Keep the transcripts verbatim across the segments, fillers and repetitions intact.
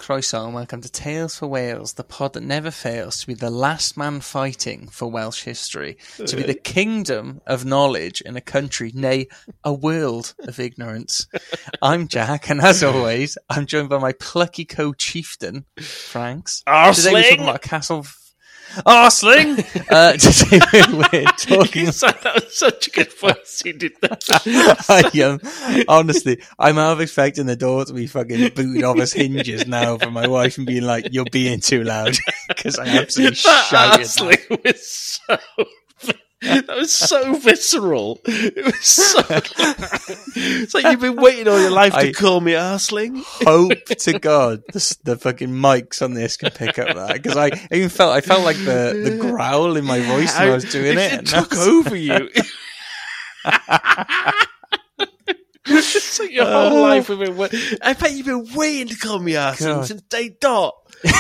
croeso and welcome to Tales for Wales, the pod that never fails to be the last man fighting for Welsh history, to be the kingdom of knowledge in a country, nay, a world of ignorance. I'm Jack, and as always, I'm joined by my plucky co-chieftain, Franks. Arsling! Today we're talking about a castle... Arsling! uh, today we're talking... That was such a good voice you did that. I am, honestly, I'm half expecting the door to be fucking booted off its hinges now from my wife and being like, you're being too loud, because I absolutely that shouted Arsling that. was so... That was so visceral. It was so... It's like you've been waiting all your life to I call me Arsling. Hope to God the, the fucking mics on this can pick up that, because I even felt I felt like the, the growl in my voice when I, I was doing it. It and took that's... over you. It's like your whole uh, life we've been waiting. I bet you've been waiting to call me Arsling God. Since day dot.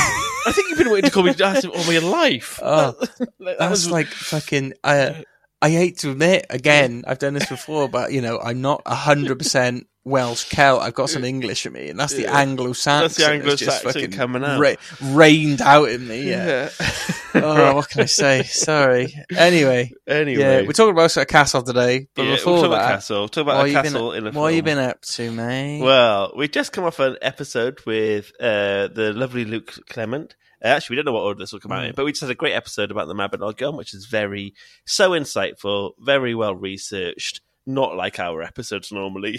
I think you've been waiting to call me Arsling all my life. Oh, that, that that's was... like fucking... I, I hate to admit, again, I've done this before, but, you know, I'm not one hundred percent Welsh Celt. I've got some English in me, and that's the yeah. Anglo-Saxon. That's the Anglo-Saxon coming out. Ra- rained out in me, yeah. yeah. Oh, what can I say? Sorry. Anyway. Anyway. Yeah, we're talking about a castle today, but yeah, before we'll talk that... about castle. Talk about a castle been, in a What film. have you been up to, mate? Well, we just come off an episode with uh, the lovely Luke Clement. Uh, actually, we don't know what order this will come out in, but we just had a great episode about the Mabinogi Gun, which is very, so insightful, very well researched, not like our episodes normally.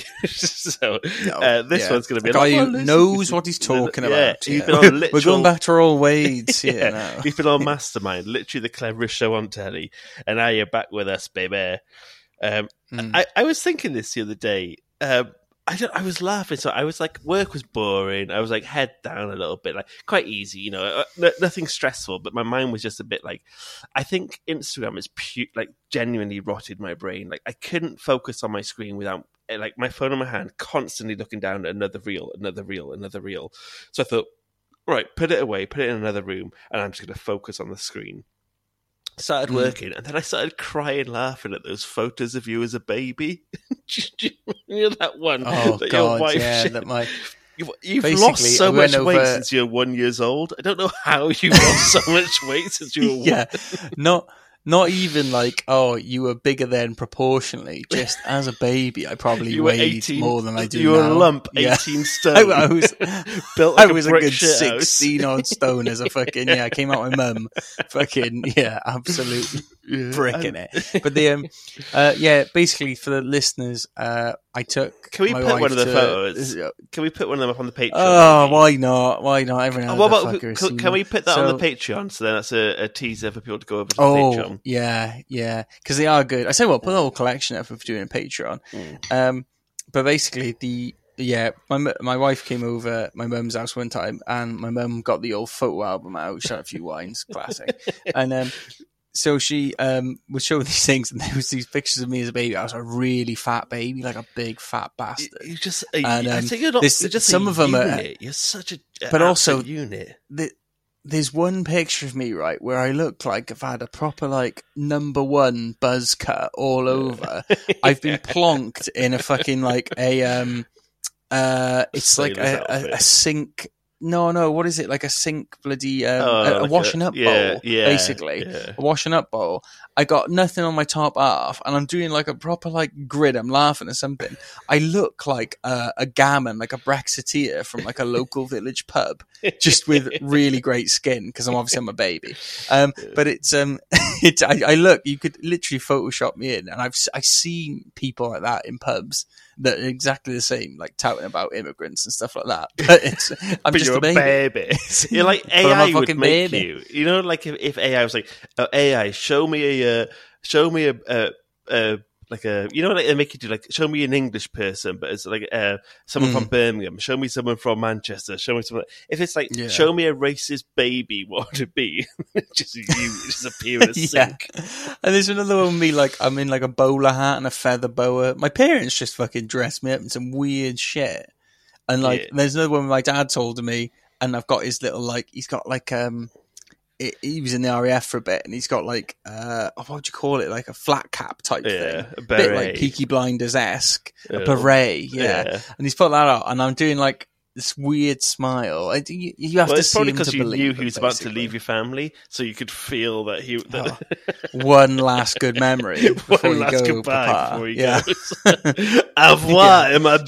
so no, uh, this yeah. one's going to be a guy lot who knows what he's talking yeah, about. He's yeah. been on literal, We're going back to our old ways here yeah, now. He's been on Mastermind, literally the cleverest show on telly, and now you're back with us, baby. Um, mm. I, I was thinking this the other day. Um, I don't, I was laughing, so I was like, work was boring. I was like, head down a little bit, like quite easy, you know, no, nothing stressful. But my mind was just a bit like, I think Instagram is pu- like genuinely rotted my brain. Like I couldn't focus on my screen without like my phone in my hand, constantly looking down at another reel, another reel, another reel. So I thought, right, put it away, put it in another room, and I'm just going to focus on the screen. Started working, and then I started crying, laughing at those photos of you as a baby. You know that one? Oh that God, your wife yeah, shared? that my You've, you've Basically, lost so I went much weight over- since you were one years old. I don't know how you lost so much weight since you were one. yeah, not not even like oh you were bigger than proportionally. Just as a baby, I probably You were weighed eighteen more than I do You now. were a lump, Yeah. eighteen stone. I, I was, Built I like was a, a brick good shit house. sixteen odd stone as a fucking yeah. I came out my mum, fucking yeah, absolutely Yeah. bricking it. But the um, uh, yeah, basically for the listeners, uh, I took. Can we my put wife one of the to, photos? Can we put one of them up on the Patreon? Oh, why not? Why not? Everyone. Oh, what about, can, can we put that so, on the Patreon? So then that's a, a teaser for people to go over to the oh, Patreon. yeah, yeah, because they are good. I say, well, put the whole collection up for doing a Patreon. Mm. Um, but basically, the yeah, my my wife came over my mum's house one time, and my mum got the old photo album out. She had a few wines, classic, and um. So she um, was showing these things, and there was these pictures of me as a baby. I was a really fat baby, like a big fat bastard. You just, and, um, I think you're not. this, you're just some a of them unit. are, you're such a, but also unit. The, there's one picture of me right where I look like I've had a proper like number one buzz cut all over. I've been plonked in a fucking like a um, uh, it's Sailor's like a, a, a sink. No, no, what is it? Like a sink bloody, um, oh, a, a like washing a, up yeah, bowl, yeah, basically. Yeah. A washing up bowl. I got nothing on my top half, and I'm doing like a proper like grid. I'm laughing at something. I look like a, a gammon, like a Brexiteer from like a local village pub, just with really great skin, because I'm obviously I'm a baby. Um, but it's, um, it's, I, I look, you could literally Photoshop me in, and I've I've seen people like that in pubs that are exactly the same, like touting about immigrants and stuff like that. But it's, I'm but just you're a baby. baby. You're like A I would make baby. you. You know, like if, if A I was like, oh, A I, show me a, uh, show me a, a, a, like a, you know, like they make you do, like, show me an English person, but it's like uh, someone mm. from Birmingham. Show me someone from Manchester. Show me someone. If it's like, yeah. show me a racist baby, what would it be? Just you, just appear in a yeah. sink. And there's another one with me, like I'm in like a bowler hat and a feather boa. My parents just fucking dressed me up in some weird shit. And like, yeah. there's another one my dad told me, and I've got his little like, he's got like um. It, he was in the R A F for a bit, and he's got like uh, what would you call it, like a flat cap type yeah, thing, a bit like Peaky Blinders esque, oh, a beret, yeah. yeah. And he's put that out, and I'm doing like this weird smile. I, you, you have well, to it's see probably him because to you believe knew it, he was about to basically. leave your family, so you could feel that he. That Oh, one last good memory before One you last go, goodbye Papa. before he yeah. goes. Au revoir, Yeah, my sure.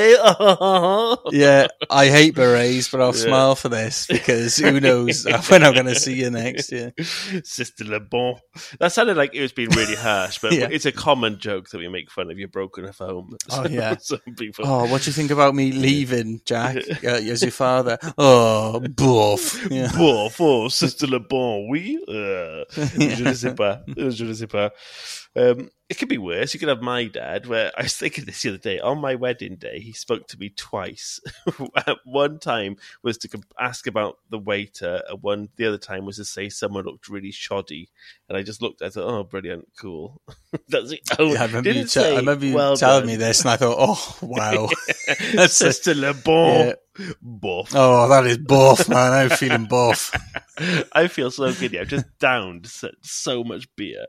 belly. Yeah, I hate berets, but I'll Yeah. smile for this because who knows when I'm going to see you next year. Sister Le Bon. That sounded like it was being really harsh, but Yeah. it's a common joke that we make fun of your broken home. Oh, yeah. Some people. Oh, what do you think about me leaving, Jack, uh, as your father? Oh, boof. Yeah. Bon, bon, Sister Le Bon, oui. Uh, je ne sais pas. Je ne sais pas. Um, it could be worse. You could have my dad, where I was thinking this the other day. On my wedding day, he spoke to me twice. One time was to ask about the waiter, and one the other time was to say someone looked really shoddy. And I just looked, I thought, oh, brilliant, cool. That's it. Oh, Yeah, I remember you, didn't te- say, I remember you well telling done. me this, and I thought, oh, wow. That's Sister Le Bon. Yeah. Buff. Oh, that is buff, man. I'm feeling buff. I feel so giddy. I've just downed so, so much beer.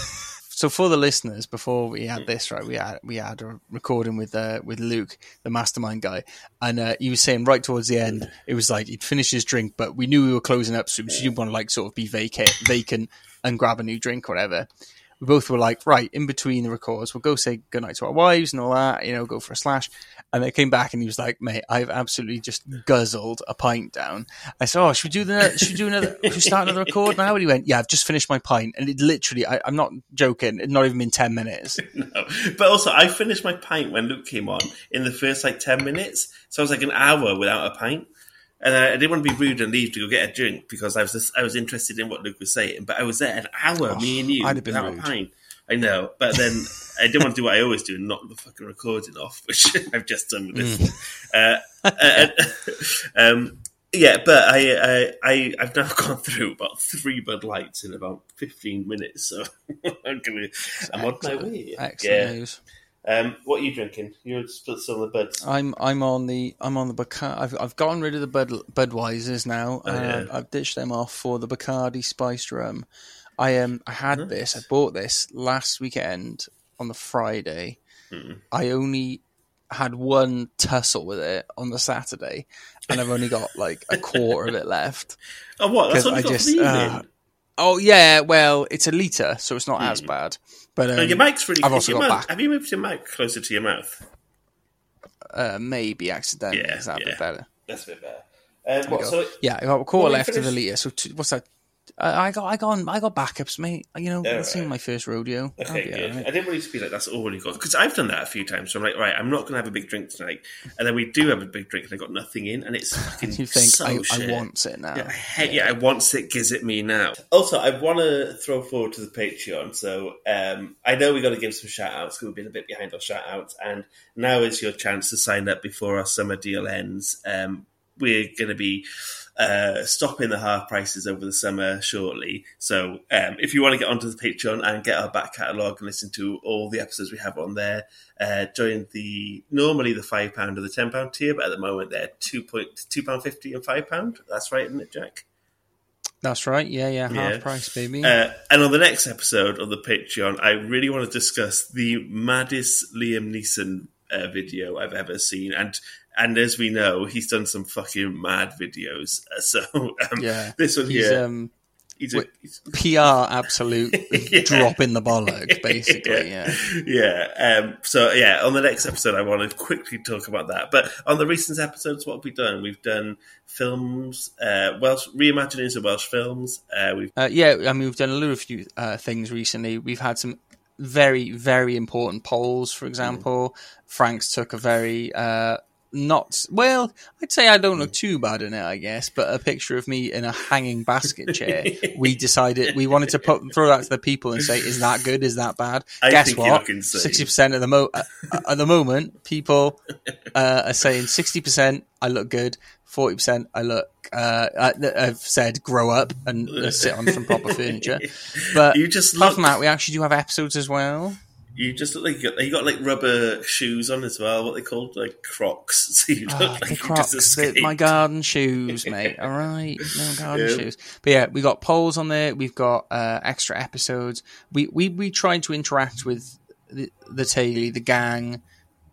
So for the listeners, before we had this, right, we had we had a recording with uh, with Luke, the mastermind guy, and uh, he was saying right towards the end, it was like he'd finished his drink, but we knew we were closing up soon, so you didn't want to like sort of be vacant, vacant and grab a new drink or whatever. We both were like, right, in between the records, we'll go say goodnight to our wives and all that, you know, go for a slash. And they came back and he was like, mate, I've absolutely just guzzled a pint down. I said, oh, should we do the, should we do another, should we start another record now? And he went, yeah, I've just finished my pint. And it literally, I, I'm not joking, it not even been ten minutes. No. But also, I finished my pint when Luke came on in the first like ten minutes. So I was like an hour without a pint. And I, I didn't want to be rude and leave to go get a drink because I was just, I was interested in what Luke was saying. But I was there an hour, Oh, me and you, I'd have been without rude. a pint. I know, but then I didn't want to do what I always do and knock the fucking recording off, which I've just done with this. Mm. Uh, uh, um, yeah, but I, I, I, I've now gone through about three Bud Lights in about fifteen minutes, so I'm gonna, I'm on my way. Excellent yeah. news. Um, what are you drinking? You're still still on the Buds. I'm I'm on the I'm on the Bacardi. I've I've gotten rid of the Bud Budweisers now. Oh, yeah. uh, I've ditched them off for the Bacardi spiced rum. I um I had Nice. this. I bought this last weekend on the Friday. Mm. I only had one tussle with it on the Saturday, and I've only got like a quarter of it left. Oh, what? That's 'Cause what I you got just, for the uh, evening? Oh yeah, well it's a litre, so it's not as Mm. bad. But um, No, your mic's really I've close also to your got mouth. back. Have you moved your mic closer to your mouth? uh, maybe accidentally. Yeah, Is that a yeah. bit better? That's a bit better. Um, There we what, go. so Yeah, I got a quarter Well, we left of the finished- litre. So two, what's that? Uh, I got, I got, I got backups, mate. You know, Yeah, it's right. in my first rodeo. I'll Okay, be good. alright. I didn't want you to be like, that's all you got. Because I've done that a few times. So I'm like, right, I'm not going to have a big drink tonight. And then we do have a big drink and I got nothing in. And it's fucking You think so I, shit. I want it now? Yeah, I hate, yeah, I want it, gives it me now. Also, I want to throw forward to the Patreon. So um, I know we got to give some shout outs because we've been a bit behind on shout outs. And now is your chance to sign up before our summer deal ends. Um, we're going to be uh, stopping the half prices over the summer shortly. So um, if you want to get onto the Patreon and get our back catalogue and listen to all the episodes we have on there, uh, join the normally the five pound or the ten pound tier, but at the moment they're two point two pound fifty and five pound. That's right, isn't it, Jack? That's right. Yeah, yeah, half Yeah. price, baby. Uh, and on the next episode of the Patreon, I really want to discuss the maddest Liam Neeson uh, video I've ever seen. And and as we know, he's done some fucking mad videos. Uh, so um, yeah, this one he's here, um he's a, he's, P R absolute Yeah. drop in the bollock, basically. Yeah. yeah. Um, so yeah, on the next episode, I want to quickly talk about that. But on the recent episodes, what have we done? We've done films, uh, Welsh reimaginings of Welsh films. Uh, we've Uh, yeah, I mean, we've done a little few uh, things recently. We've had some very, very important polls, for example. Frank's took a very, uh, not, well, I'd say I don't look too bad in it, I guess, but a picture of me in a hanging basket chair. We decided we wanted to put throw that to the people and say, is that good? Is that bad? I Guess think you what? look insane. sixty percent of the mo- uh, at the moment, people uh, are saying sixty percent I look good, forty percent I look, uh, I've said grow up and uh, sit on some proper furniture. But You just apart look- from that, we actually do have episodes as well. You just look like you got, you got like rubber shoes on as well. What they called like Crocs. So you look Oh, like the you just Crocs, the, escaped. my garden shoes, mate. All right, no garden Yeah. shoes. But yeah, we got polls on there. We've got uh, extra episodes. We we we tried to interact with the, the Taylor, the gang,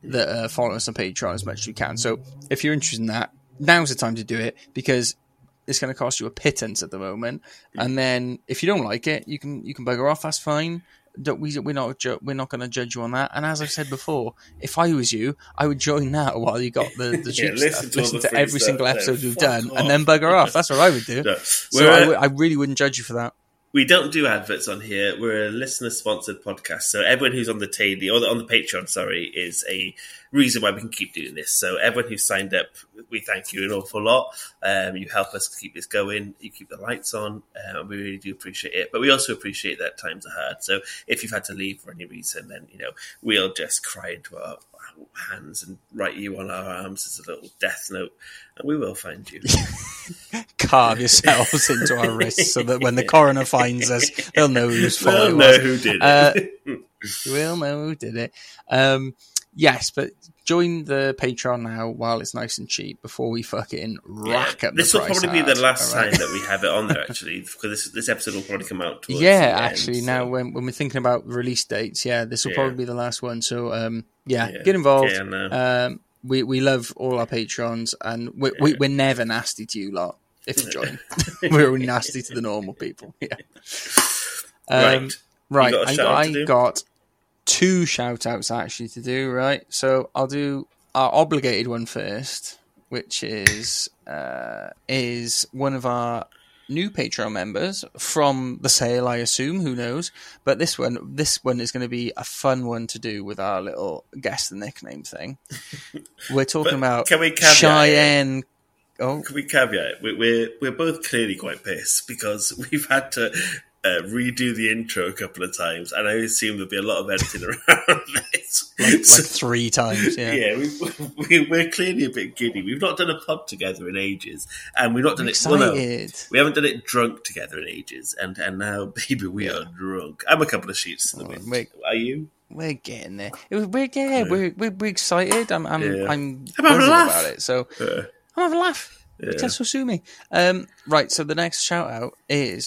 that uh, follow us on Patreon as much as you can. So if you're interested in that, now's the time to do it, because it's going to cost you a pittance at the moment. And then if you don't like it, you can you can bugger off. That's fine. Don't, we, we're not ju- we're not going to judge you on that. And as I've said before, if I was you, I would join now while you got the, the cheap yeah, stuff. listen to, Listen to every stuff, single then episode we've fuck done, off. and then bugger off. That's what I would do. No. So I, w- I really wouldn't judge you for that. We don't do adverts on here. We're a listener-sponsored podcast, so everyone who's on the Tadey or on the Patreon, sorry, is a reason why we can keep doing this. So everyone who's signed up, we thank you an awful lot. Um, you help us keep this going. You keep the lights on. Um, we really do appreciate it. But we also appreciate that times are hard. So if you've had to leave for any reason, then you know we'll just cry into our hands and write you on our arms as a little death note, and we will find you. Carve yourselves into our wrists so that when the coroner finds us, they'll know whose fault They'll it know was. who did it. Uh, we'll know who did it. Um, yes, but join the Patreon now while it's nice and cheap before we fucking rack yeah. up the This will price probably hard. be the last All right? time that we have it on there, actually, because this this episode will probably come out towards Yeah, the end, actually, so. now when when we're thinking about release dates, yeah, this will Yeah. probably be the last one. So, um, yeah, Yeah. get involved. Yeah, no. Um, we we love all our Patrons, and we, we Yeah. we're never nasty to you lot if you join. We're only nasty to the normal people. Yeah. Um, Right. right. You got a I, shout out I to do? got two shout outs actually to do. Right, so I'll do our obligated one first, which is uh, is one of our new Patreon members from the sale, I assume. Who knows? But this one, this one is going to be a fun one to do with our little guess the nickname thing. We're talking But about can we caveat Cheyenne. Oh, Can we caveat? We- We're we're both clearly quite pissed because we've had to uh, redo the intro a couple of times, and I assume there'll be a lot of editing around this. like, So- like three times. Yeah. yeah, we, we, we're clearly a bit giddy. We've not done a pod together in ages, and we've not done I'm it. Well, no, excited. we haven't done it drunk together in ages, and and now, baby, we are drunk. I'm a couple of sheets to the Oh, wind. wait. Are you? We're getting there. It was, we're yeah, we're, we're we're excited. I'm I'm Yeah. I'm I'm having a buzzing laugh. about it. So Uh, I'm having a laugh. Yeah. Just so sue me. Um, right. So the next shout out is.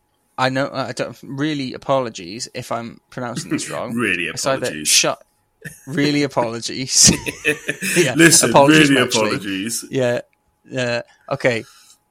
I know. I don't. Really, apologies if I'm pronouncing this wrong. really It's either apologies. shut. Really apologies. Yeah, Listen, apologies really muchly. apologies. Yeah. Yeah. Okay.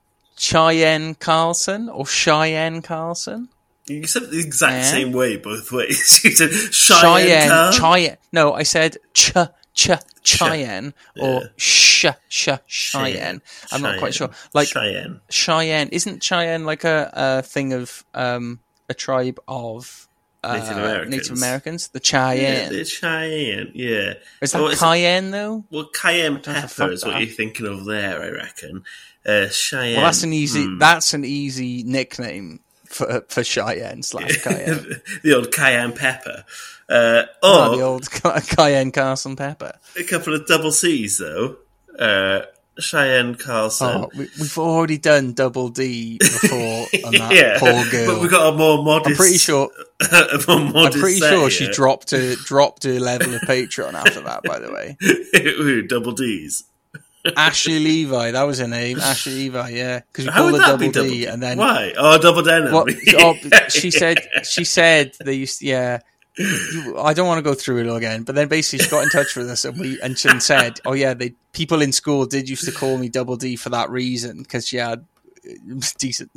Cheyenne Carlson or Cheyenne Carlson? You said it the exact Yeah. same way both ways. You said Cheyenne. Cheyenne. Carl? Cheyenne. No, I said ch ch Cheyenne or Yeah. sh sh Cheyenne. I'm not quite sure. Like Cheyenne. Cheyenne, isn't Cheyenne like a, a thing of um, a tribe of uh, Native Americans. Native Americans? The Yeah, Cheyenne. it's Cheyenne. Yeah. Is that Well, it's- cayenne though? Well, cayenne don't know if I pepper fucked is what that. you're thinking of there, I reckon. Uh, Cheyenne. Well, that's an easy. hmm. That's an easy nickname for for Cheyenne slash Cayenne. the old cayenne pepper. Uh, Oh, or the old Ca- Cayenne Carson pepper. a couple of double C's, though. Uh, Cheyenne Carlson. Oh, we, we've already done double D before on that yeah, poor girl. but we got a more modest. I'm pretty sure. a more modest I'm pretty set sure here. she dropped her dropped her level of Patreon after that. By the way, Who, double D's. Ashley Levi, that was her name. Ashley Levi, yeah, because we How called would her that double be double D, D? and then Why? Oh, double denim. what? Oh, she said she said they used, yeah. You, I don't want to go through it all again, but then basically she got in touch with us and we and she said, "Oh yeah, they people in school did used to call me Double D for that reason because she had uh, decent."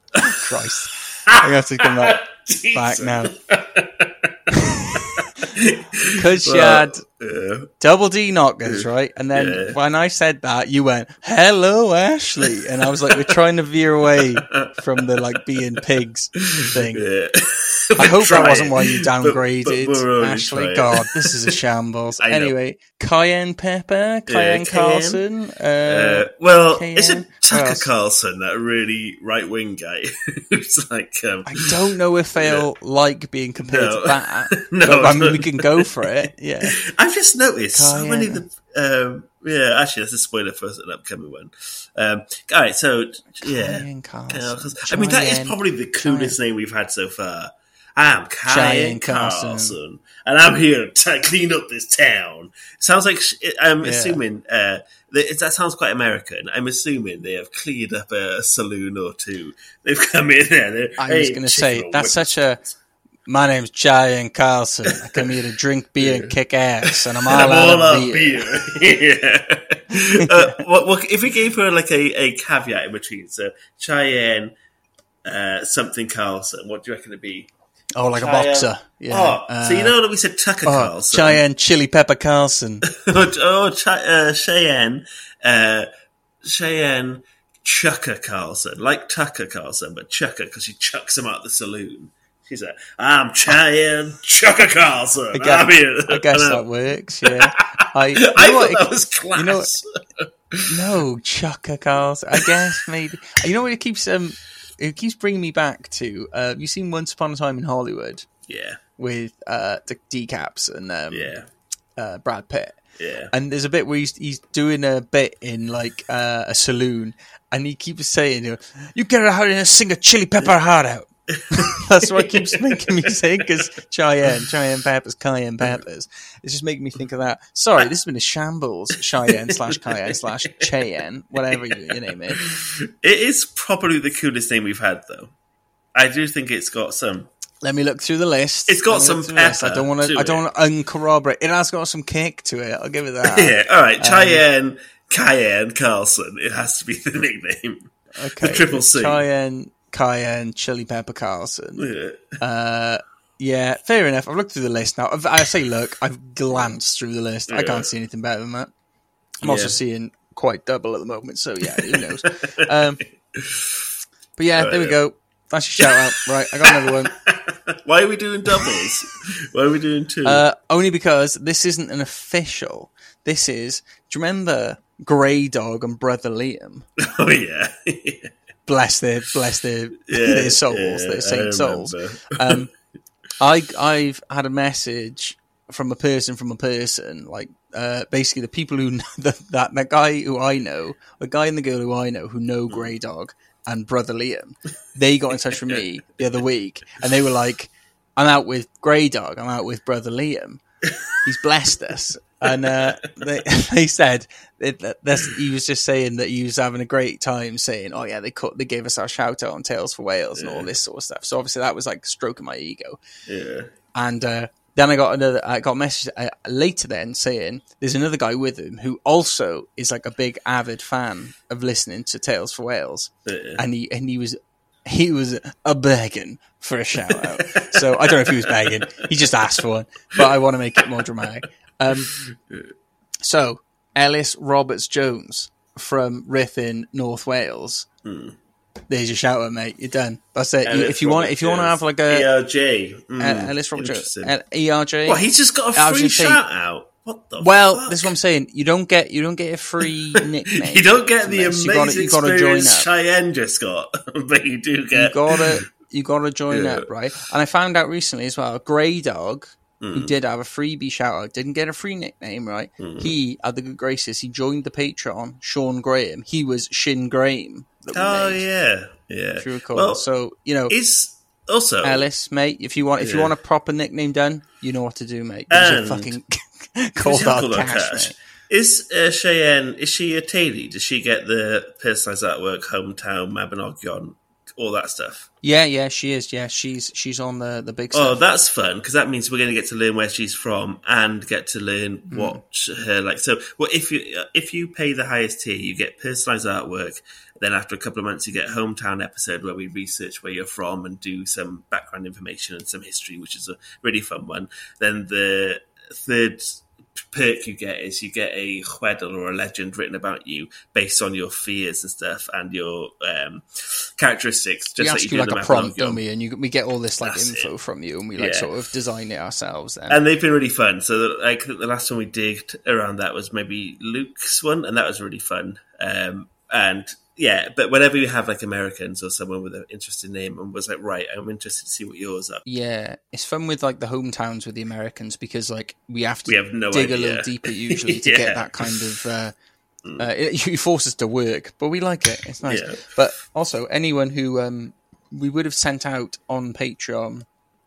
Christ, I have to come back, back now because she Well, had yeah. double D knockers, right? And then Yeah. when I said that, you went, "Hello, Ashley," and I was like, "We're trying to veer away from the like being pigs thing." Yeah. I hope that Trying. wasn't why you But- but downgraded, we're only Ashley. trying. God, this is a shambles. I know. Anyway, cayenne pepper, cayenne cayenne. Carlson. Uh, Uh, well, Cayenne. isn't What Tucker else? Carlson that really right wing guy who's like, um, I don't know if they'll like being compared No. to that. No, but, I mean, no. we can go for it. Yeah. I've just noticed so many of Cayenne. the. Um, yeah, actually, that's a spoiler for an upcoming one. Um, all right, so yeah, Cayenne Carlson. Carlson. I mean, that is Cheyenne. probably the coolest name we've had so far. I'm Cayenne Cheyenne Carlson. Carlson, and I'm here to clean up this town. Sounds like sh- I'm Yeah. assuming uh, that, that sounds quite American. I'm assuming they have cleared up a saloon or two. They've come in there. I was going to say that's such a My name's Cheyenne Carlson. I come here to drink beer and kick ass, and I'm all I'm out all of out beer. beer. yeah. uh, what, what, if we gave her like a, a caveat in between, so Cheyenne uh, something Carlson, what do you reckon it'd be? Oh, like Cheyenne. a boxer. Yeah. Oh, Uh, so you know that we said Tucker oh, Carlson. Cheyenne Chili Pepper Carlson. oh, Ch- uh, Cheyenne, uh, Cheyenne Chucker Carlson, like Tucker Carlson, but Chucker because she chucks him out the saloon. She's like, I'm Cheyenne Chucker Carlson. I guess, I'm here. I guess that works. Yeah, I, you know I what, thought that it- was class. you know what- No, Chucker Carlson. I guess maybe. You know what? It keeps um, it keeps bringing me back to. Uh, have you seen Once Upon a Time in Hollywood yeah, with uh, the D-Caps and um, yeah, uh, Brad Pitt? yeah. And there's a bit where he's he's doing a bit in like uh, a saloon, and he keeps saying, "You know, you get out here and sing a Chili Pepper heart out." That's what keeps making me say, because Cheyenne, Cheyenne Peppers, Cayenne Peppers. It's just making me think of that. Sorry, this has been a shambles. Cheyenne slash Cayenne slash Cheyenne, whatever you, your name is. It is probably the coolest name we've had, though. I do think it's got some. Let me look through the list. It's got Let me some look through the list. I pepper don't want to to. I don't it. want to uncorroborate. It has got some kick to it. I'll give it that. yeah, all right. Cheyenne, Cayenne Carlson. It has to be the nickname. Okay. The triple C. Cheyenne, Cayenne, Chili Pepper Carlson. Yeah. Uh, yeah, fair enough. I've looked through the list now. I've, I say, look, I've glanced through the list. I Yeah. can't see anything better than that. I'm Yeah. also seeing quite double at the moment, so yeah, who knows? um, but yeah, Oh, there we yeah. go. That's your shout out. Right, I got another one. Why are we doing doubles? Why are we doing two? Uh, only because this isn't an official. This is, do you remember Grey Dog and Brother Liam? oh yeah. Bless their, bless their, Yeah, their souls, yeah, their I saint souls. remember. Um, I I've had a message from a person from a person, like uh, basically the people who the, that that guy who I know, the guy and the girl who I know who know Grey Dog and Brother Liam, they got in touch with me the other week, and they were like, "I'm out with Grey Dog. I'm out with Brother Liam. He's blessed us." And uh, they they said that, that that's, he was just saying that he was having a great time, saying, "Oh yeah, they cut, they gave us our shout out on Tales for Wales and all this sort of stuff." So obviously that was like stroking my ego. Yeah. And uh, then I got another, I got a message uh, later then saying there's another guy with him who also is like a big avid fan of listening to Tales for Wales, Yeah. and he and he was he was a begging for a shout out. So I don't know if he was begging, he just asked for one, but I want to make it more dramatic. Um, so Ellis Roberts Jones from Ruthin, North Wales. Hmm. There's your shout out, mate. You're done. That's it. You, Ellis if you want, Robert if you want to Jones. have like a E R J. Mm, uh, Ellis Roberts Jones, interesting. uh, E R J. Well, he's just got a I was free gonna say- shout out. What the Well, fuck? this is what I'm saying. You don't get you don't get a free nickname. You don't get from the this. amazing You gotta, you gotta join experience up. Cheyenne just got, but you do You get. gotta you gotta join Yeah. up, right? And I found out recently as well. Grey Dog, Hmm. who did have a freebie shout out, didn't get a free nickname, right? Hmm. He had the good graces. He joined the Patreon. Sean Graham. He was Shin Graham. That we Oh made, yeah, yeah. if you recall. Well, so you know, is also Ellis, mate. If you want, if you Yeah. want a proper nickname done, you know what to do, mate. Give us And- a fucking Is cold it hard called cash, cash? mate. Is uh, Cheyenne? Is she a Taily? Does she get the personalised artwork, hometown, Mabinogion, all that stuff? Yeah, yeah, she is. Yeah, she's she's on the the big Oh, stuff. that's fun because that means we're going to get to learn where she's from and get to learn Hmm. what her like. So, well, if you if you pay the highest tier, you get personalised artwork. Then after a couple of months, you get a hometown episode where we research where you're from and do some background information and some history, which is a really fun one. Then the third perk you get is you get a chwedl or a legend written about you based on your fears and stuff and your um, characteristics. Just we like ask you you do like in a the prompt, Mabinogion. don't we? And you, we get all this like That's info it. from you, and we like Yeah. sort of design it ourselves. Then And they've been really fun. So, that, like the last time we digged around that was maybe Luke's one, and that was really fun. Um, and yeah, but whenever you have like Americans or someone with an interesting name, and was like, right, I'm interested to see what yours are. yeah, it's fun with like the hometowns with the Americans because like we have to We have no dig a idea. little deeper usually to Yeah. get that kind of. Uh, uh, it, you force us to work, but we like it. It's nice. Yeah. But also, anyone who um, we would have sent out on Patreon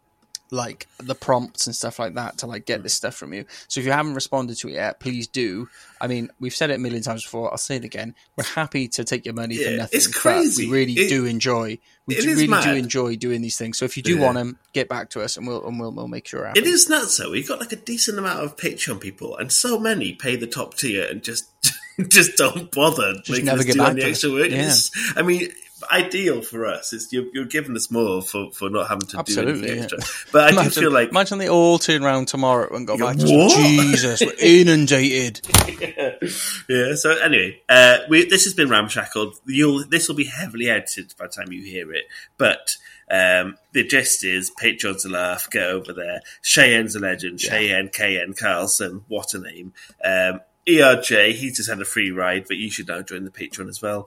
like the prompts and stuff like that to like get this stuff from you. So if you haven't responded to it yet, please do. I mean, we've said it a million times before. I'll say it again. We're happy to take your money yeah, for nothing. it's crazy. But we really it, do enjoy. We do, really mad. do enjoy doing these things. So if you do yeah. want them, get back to us, and we'll and we'll, we'll make sure. It, it is nuts, though. We've got like a decent amount of Patreon people, and so many pay the top tier and just just don't bother. Just never get back to extra work. Yeah. I mean. Ideal for us. It's you're, you're giving us more for, for not having to Absolutely, do anything extra. Yeah. But I imagine, do feel like imagine they all turn around tomorrow and go back. To what? Jesus, we're inundated. yeah. yeah. So anyway, uh, we this has been ramshackled. You'll this will be heavily edited by the time you hear it, but. Um, the gist is Patreon's a laugh. Get over there. Cheyenne's a legend. Yeah. Cheyenne K N Carlson. What a name. Um, E R J. He just had a free ride, but you should now join the Patreon as well.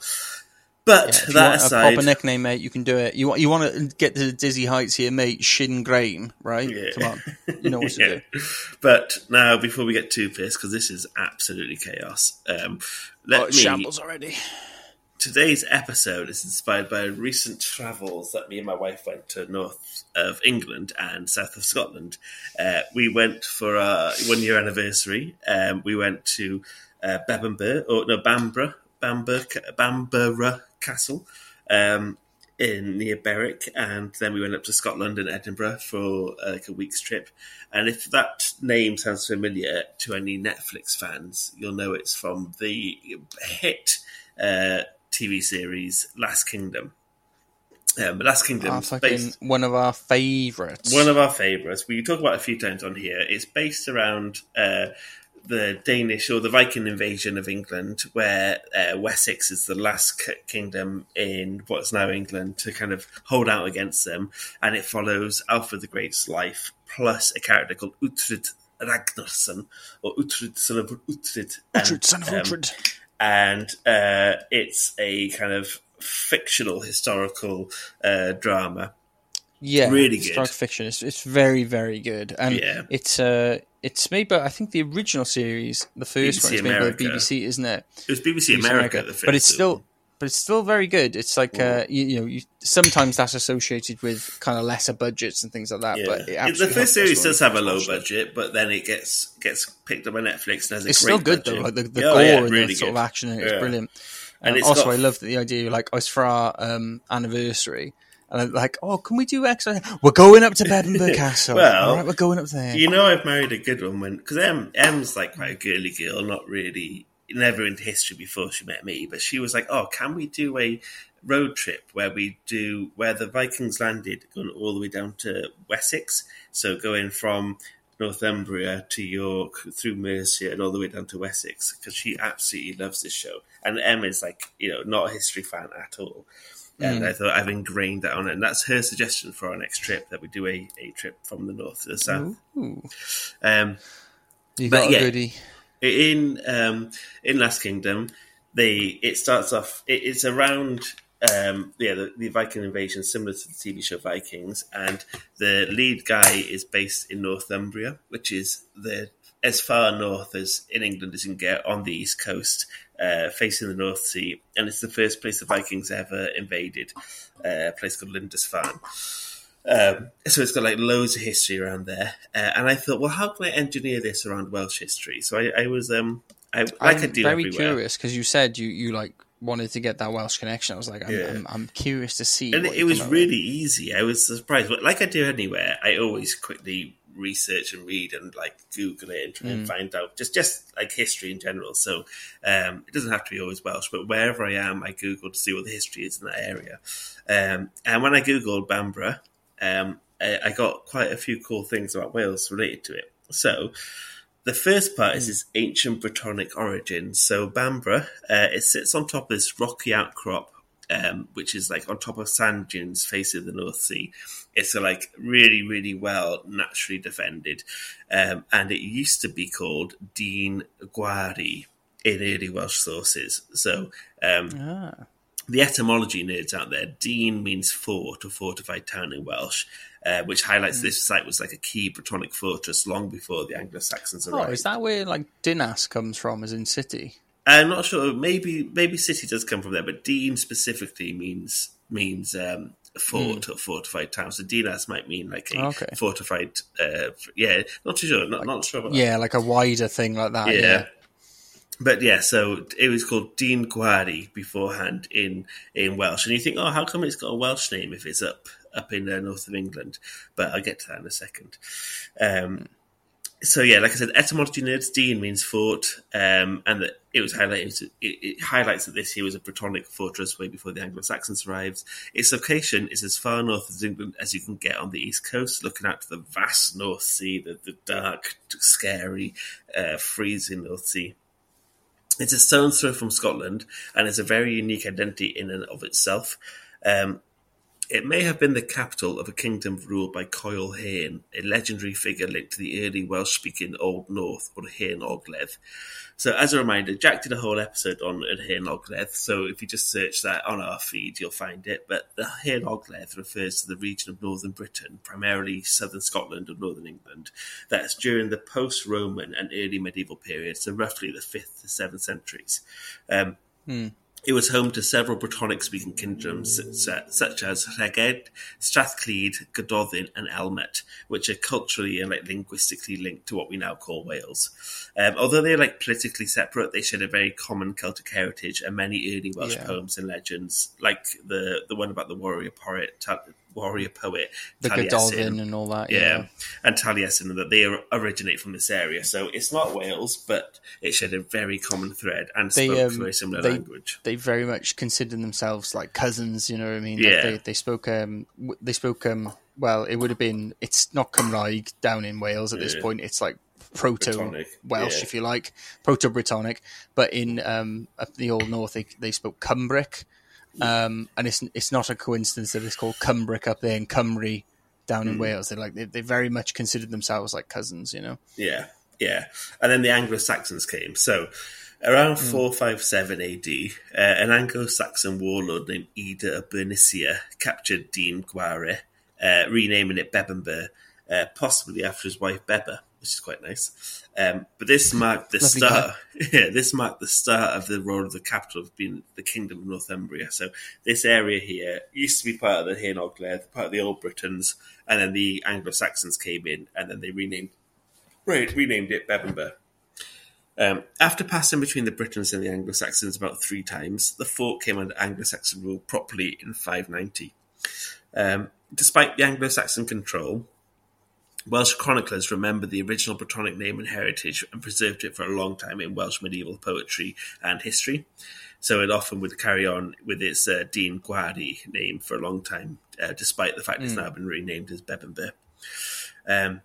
But yeah, if that you want aside, a proper nickname, mate, you can do it. You want you want to get to the dizzy heights here, mate. Shin Graham, right? Yeah. Come on, you know what to yeah. do. But now, before we get too pissed, because this is absolutely chaos. Um, let oh, me. Shambles already. Today's episode is inspired by recent travels that me and my wife went to north of England and south of Scotland. Uh, we went for our one year anniversary. Um, we went to uh, Bebbanburg, or no, Bamborough. Bamber, Bamborough Castle um, in near Berwick, and then we went up to Scotland and Edinburgh for uh, like a week's trip. And if that name sounds familiar to any Netflix fans, you'll know it's from the hit uh, T V series Last Kingdom. Um, Last Kingdom, oh, based, one of our favourites. One of our favourites. We talk about it a few times on here. It's based around. Uh, the Danish or the Viking invasion of England, where uh, Wessex is the last kingdom in what's now England to kind of hold out against them. And it follows Alfred the Great's life, plus a character called Uhtred Ragnarsson, or Uhtred, son of Uhtred. Uhtred, son of um, Uhtred. And uh, it's a kind of fictional, historical uh, drama. Yeah, really good. Historic fiction. It's, it's very, very good. And yeah. it's... Uh, It's made by, I think, the original series, the first B B C one, is made America. by B B C, isn't it? It was B B C, B B C America, America. The first but it's still, but it's still very good. It's like, uh, you, you know, you, sometimes that's associated with kind of lesser budgets and things like that. Yeah. But it the first series does have a low budget, but then it gets gets picked up on Netflix and has a it's great still good budget. though. Like the, the oh, gore yeah, and really the sort good. of action in it is yeah. brilliant. And um, it's also, got... I love the idea. Like, it's for our um, anniversary. And I'm like, oh, can we do X? We're going up to Bebbanburg Castle. well, all right, we're going up there. You know, I've married a good one when because Em Em's like quite a girly girl, not really never into history before she met me, but she was like, oh, can we do a road trip where we do where the Vikings landed, going all the way down to Wessex, so going from Northumbria to York through Mercia and all the way down to Wessex, because she absolutely loves this show, and Em is like, you know, not a history fan at all. And mm. I thought I've ingrained that on it. And that's her suggestion for our next trip, that we do a, a trip from the north to the south. Ooh. Um, you but got yeah, a goodie. In, um, in Last Kingdom, they it starts off, it, it's around um, yeah, the, the Viking invasion, similar to the T V show Vikings. And the lead guy is based in Northumbria, which is the as far north as in England as you can get on the east coast, uh, facing the North Sea, and it's the first place the Vikings ever invaded, uh, a place called Lindisfarne. Um, so it's got like loads of history around there, uh, and I thought, well, how can I engineer this around Welsh history? So I, I was, um, I like I'm I do very everywhere. curious because you said you, you like wanted to get that Welsh connection. I was like, I'm, Yeah. I'm, I'm curious to see. And what it you was come up really easy. I was surprised, but like I do anywhere, I always quickly research and read and like Google it and try and find out just just like history in general. So um, it doesn't have to be always Welsh, but wherever I am, I Google to see what the history is in that area. Um, and when I Googled Bamborough, um, I, I got quite a few cool things about Wales related to it. So the first part is its ancient Brittonic origins. So Bamborough, uh, it sits on top of this rocky outcrop, um, which is like on top of sand dunes facing the North Sea. It's a, like really, really well naturally defended. Um, and it used to be called Dyn Gwari in early Welsh sources. So um, ah. the etymology nerds out there, Dyn means fort or fortified town in Welsh, uh, which highlights mm. this site was like a key Brittonic fortress long before the Anglo-Saxons arrived. Oh, is that where like Dinas comes from, as in city? I'm not sure. Maybe maybe city does come from there, but Dyn specifically means means um, a fort mm. or fortified town. So dinas might mean like a okay. fortified, uh, yeah, not too sure, not, like, not sure about yeah, that. like a wider thing like that. Yeah. yeah. But yeah, so it was called Dyn Gwari beforehand in, in Welsh. And you think, oh, how come it's got a Welsh name if it's up up in the north of England? But I'll get to that in a second. Um, so yeah, like I said, etymology nerds, Dyn means fort, um, and that it was highlighted. It, it highlights that this here was a Brittonic fortress way before the Anglo-Saxons arrived. Its location is as far north of England as you can get on the east coast, looking out to the vast North Sea, the, the dark, scary, uh, freezing North Sea. It's a stone's throw from Scotland, and it's a very unique identity in and of itself. Um, it may have been the capital of a kingdom ruled by Coil Hen, a legendary figure linked to the early Welsh-speaking Old North, or Hen Ogledd. So as a reminder, Jack did a whole episode on Hen Ogledd, so if you just search that on our feed, you'll find it. But the Hen Ogledd refers to the region of northern Britain, primarily southern Scotland and northern England. That's during the post-Roman and early medieval period, so roughly the fifth to seventh centuries. Um, hmm. It was home to several Brittonic-speaking kingdoms such as Rheged, Strathclyde, Gododin, and Elmet, which are culturally and like linguistically linked to what we now call Wales. Um, although they're like politically separate, they share a very common Celtic heritage, and many early Welsh yeah. poems and legends, like the the one about the warrior poet, Ta- warrior poet, the Gododin and all that, yeah, yeah, and Taliesin, that they originate from this area. So it's not Wales, but it shared a very common thread and they, spoke um, very similar they, language. They very much considered themselves like cousins, you know what I mean? Yeah. Like they, they spoke, um, they spoke, um, well, it would have been, it's not Cymraeg down in Wales at this yeah. point. It's like Proto-Welsh, yeah. if you like, Proto-Brittonic. But in um, up the Old North, they, they spoke Cumbric. Um, and it's it's not a coincidence that it's called Cumbric up there in Cymru down in mm. Wales. They like they, they very much considered themselves like cousins, you know. Yeah, yeah. And then the Anglo-Saxons came. So around mm. four fifty-seven A D, uh, an Anglo-Saxon warlord named Ida of Bernicia captured Dyn Gwari, uh, renaming it Bebbanburg, uh, possibly after his wife Bebba, which is quite nice. Um, but this marked the Lovely start. Yeah, this marked the start of the role of the capital of being the Kingdom of Northumbria. So this area here used to be part of the Hen Ogledd, part of the Old Britons, and then the Anglo-Saxons came in, and then they renamed right, renamed it Bebbanburg. Um, after passing between the Britons and the Anglo-Saxons about three times, the fort came under Anglo-Saxon rule properly in five ninety. Um, despite the Anglo-Saxon control, Welsh chroniclers remembered the original Brittonic name and heritage and preserved it for a long time in Welsh medieval poetry and history. So it often would carry on with its uh, Dyn Gwari name for a long time, uh, despite the fact mm. it's now been renamed as Bebbanburg. Um,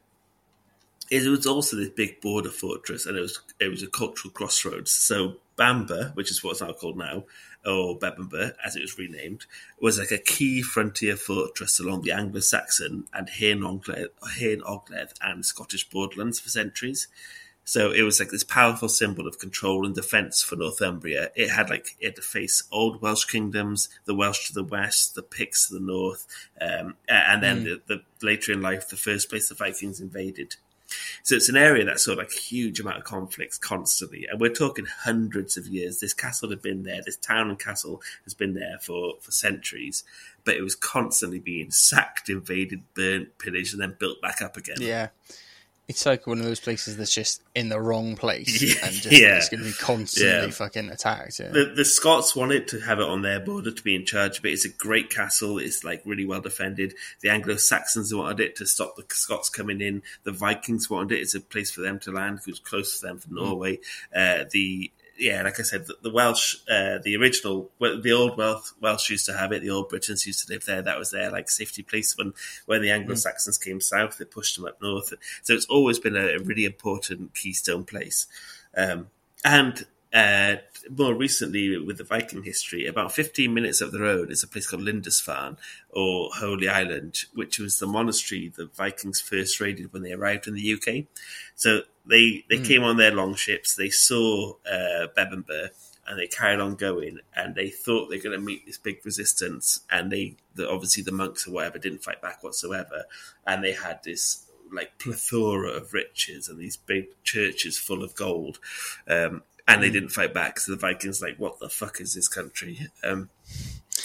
it was also this big border fortress, and it was it was a cultural crossroads. So Bamburgh, which is what's now called now, or Bebbanburg, as it was renamed, was like a key frontier fortress along the Anglo-Saxon and Hen Ogledd, Hen Ogledd and Scottish borderlands for centuries. So it was like this powerful symbol of control and defence for Northumbria. It had like it had to face old Welsh kingdoms, the Welsh to the west, the Picts to the north, um, and then mm. the, the later in life, the first place the Vikings invaded. So it's an area that's sort of like a huge amount of conflicts constantly. And we're talking hundreds of years. This castle had been there, this town and castle has been there for, for centuries, but it was constantly being sacked, invaded, burnt, pillaged, and then built back up again. Yeah. It's like one of those places that's just in the wrong place yeah, and just yeah. it's going to be constantly yeah. fucking attacked. Yeah. The, the Scots wanted to have it on their border to be in charge of it. It's a great castle. It's like really well defended. The Anglo-Saxons wanted it to stop the Scots coming in. The Vikings wanted it. It's a place for them to land because it was close to them from Norway. Mm. Uh, the Yeah, like I said, the, the Welsh, uh, the original, the old Welsh, Welsh used to have it. The old Britons used to live there. That was their like safety place. When when the Anglo-Saxons mm. came south, they pushed them up north. So it's always been a, a really important keystone place. Um, and uh, more recently, with the Viking history, about fifteen minutes up the road is a place called Lindisfarne, or Holy Island, which was the monastery the Vikings first raided when they arrived in the U K. So they they mm. came on their longships, they saw uh, Bebbanburg, and they carried on going, and they thought they were going to meet this big resistance, and they the, obviously the monks or whatever didn't fight back whatsoever, and they had this like plethora of riches and these big churches full of gold. Um, And they didn't fight back, so the Vikings like, what the fuck is this country? Um,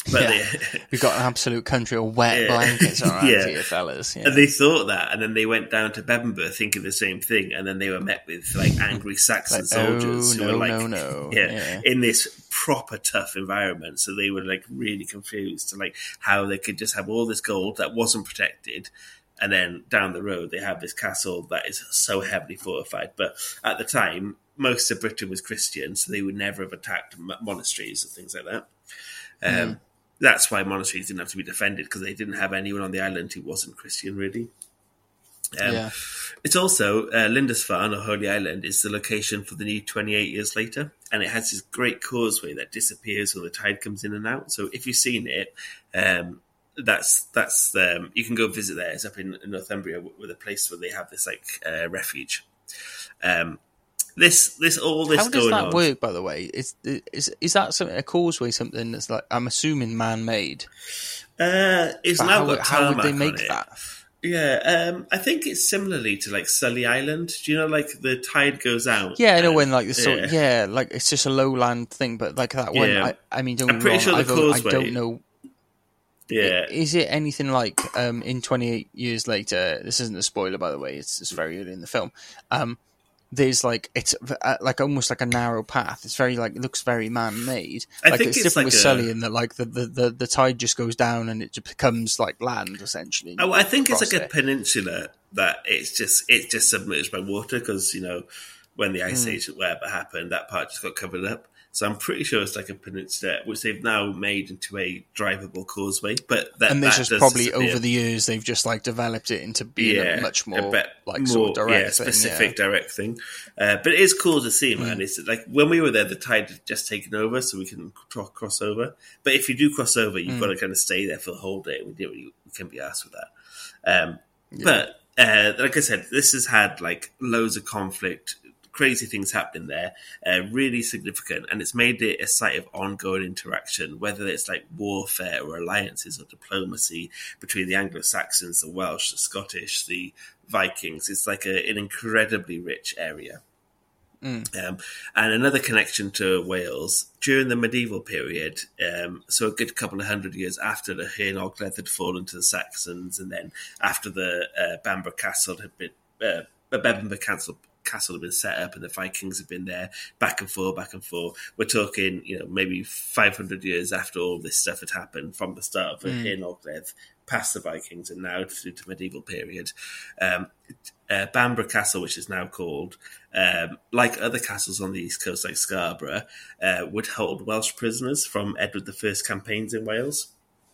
But yeah. they, We've got an absolute country of wet Yeah. blankets around Yeah. here, fellas. Yeah. and they thought that, and then they went down to Bebbanburg thinking the same thing, and then they were met with like angry Saxon Like, soldiers oh, who were no, like, no, no. Yeah, Yeah. in this proper tough environment. So they were like really confused to like how they could just have all this gold that wasn't protected. And then down the road, they have this castle that is so heavily fortified. But at the time, most of Britain was Christian, so they would never have attacked monasteries and things like that. Um, mm. That's why monasteries didn't have to be defended, because they didn't have anyone on the island who wasn't Christian, really. Um, yeah. It's also, uh, Lindisfarne, or Holy Island, is the location for the new twenty-eight years later. And it has this great causeway that disappears when the tide comes in and out. So if you've seen it... Um, That's that's um, you can go visit there. It's up in Northumbria, with a place where they have this like uh, refuge. Um, this this all this How does going that on. work? By the way, is is is that something, a causeway something that's like, I'm assuming man made? Uh, it's but now how, got how would they tarmac make on it. that? Yeah, um, I think it's similarly to like Sully Island. Do you know, like the tide goes out? Yeah, I know and, when like the sort, yeah. yeah, like it's just a lowland thing, but like that one. Yeah. I, I mean, don't I'm get me pretty wrong, sure the I've, I causeway- don't know. Yeah, Is it anything like um, in twenty-eight years later? This isn't a spoiler, by the way. It's, it's very early in the film. Um, there's like it's uh, like almost like a narrow path. It's very like it looks very man-made. I like think it's, it's different like with a- Sully in that like the, the, the, the tide just goes down and it just becomes like land essentially. Oh, I think it's Across like a it. peninsula that it's just it's just submerged by water, because you know when the ice Mm. age or whatever happened, that part just got covered up. So I'm pretty sure it's like a peninsula, which they've now made into a drivable causeway. But that, and there's that just does probably disappear. over the years they've just like developed it into being yeah, a much more a bit like more, sort of direct yeah, thing, specific yeah. direct thing. Uh, but it is cool to see, man. Mm. It's like when we were there, the tide had just taken over, so we can tro- cross over. But if you do cross over, you've Mm. got to kind of stay there for the whole day. We didn't really, we couldn't be asked with that. Um, Yeah. But uh, like I said, this has had like loads of conflict, crazy things happening there, uh, really significant, and it's made it a site of ongoing interaction, whether it's like warfare or alliances or diplomacy between the Anglo-Saxons, the Welsh, the Scottish, the Vikings. It's like a, an incredibly rich area. Mm. Um, and another connection to Wales, during the medieval period, um, so a good couple of hundred years after the Hen Ogledd had fallen to the Saxons, and then after the uh, Bamburgh Castle had been, uh, Bebbanburg Castle, Castle had been set up and the Vikings had been there, back and forth, back and forth. We're talking, you know, maybe five hundred years after all this stuff had happened, from the start of the Mm. Hen Ogledd, past the Vikings, and now through to medieval period. Um, uh, Bamburgh Castle, which is now called, um, like other castles on the East Coast, like Scarborough, uh, would hold Welsh prisoners from Edward the First campaigns in Wales.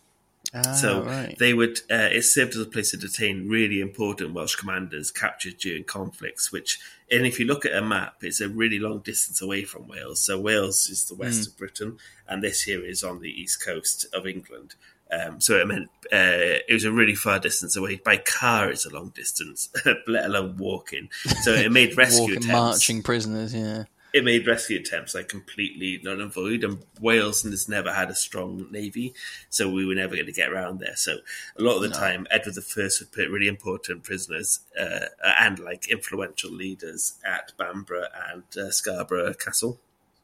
Ah, So right. they would. Uh, it served as a place to detain really important Welsh commanders captured during conflicts. Which, and if you look at a map, it's a really long distance away from Wales. So Wales is the west Mm. of Britain, and this here is on the east coast of England. Um, so it meant uh, it was a really far distance away. By car, it's a long distance, let alone walking. So it made rescue Walking, attempts. marching prisoners. Yeah. It made rescue attempts like completely null and void, and Wales has never had a strong navy, so we were never going to get around there. So a lot of the No. time, Edward the First would put really important prisoners uh, and like influential leaders at Bamburgh and uh, Scarborough Castle.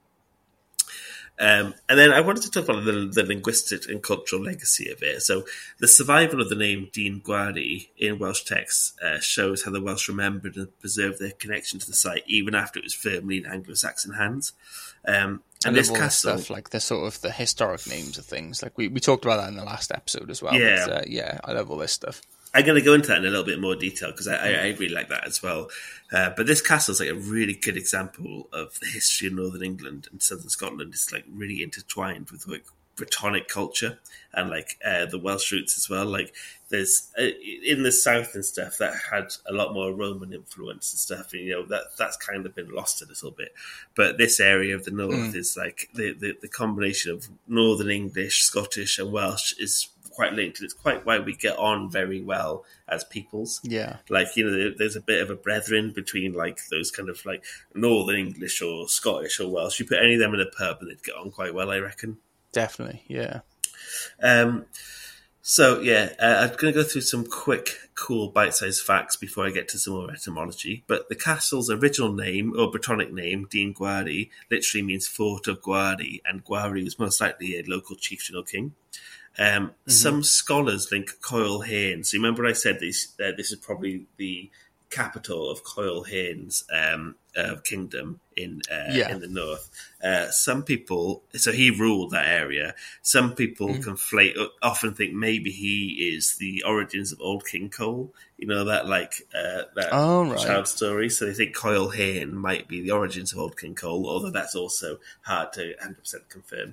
Um, and then I wanted to talk about the, the linguistic and cultural legacy of it. So the survival of the name Dyn Gwari in Welsh texts uh, shows how the Welsh remembered and preserved their connection to the site even after it was firmly in Anglo-Saxon hands. Um, I and love this all this castle, stuff, like the sort of the historic names of things. Like we, we talked about that in the last episode as well. Yeah. But, uh, yeah, I love all this stuff. I'm going to go into that in a little bit more detail because I, I, I really like that as well. Uh, but this castle is like a really good example of the history of Northern England and Southern Scotland. It's like really intertwined with like Brittonic culture and like uh, the Welsh roots as well. Like there's uh, in the south and stuff that had a lot more Roman influence and stuff. And, you know, that that's kind of been lost a little bit. But this area of the north mm. is like the, the, the combination of Northern English, Scottish and Welsh is quite linked, and it's quite why we get on very well as peoples. Yeah, like, you know, there's a bit of a brethren between like those kind of like Northern English or Scottish or Welsh. You put any of them in a pub and they'd get on quite well, I reckon. Definitely, yeah. Um, So, yeah, uh, I'm going to go through some quick, cool, bite-sized facts before I get to some more etymology. But the castle's original name, or Brittonic name, Dyn Gwari, literally means Fort of Gwari, and Gwari was most likely a local chieftain or king. Um, mm-hmm. Some scholars link Coil Hain. So, remember I said this, uh, this is probably the capital of Coil Hain's um, uh, kingdom in uh, yeah. in the north. Uh, some people, so he ruled that area. Some people mm. conflate, often think maybe he is the origins of Old King Cole. You know that like uh, that oh, right. child story. So they think Coil Hain might be the origins of Old King Cole, although that's also hard to one hundred percent confirm.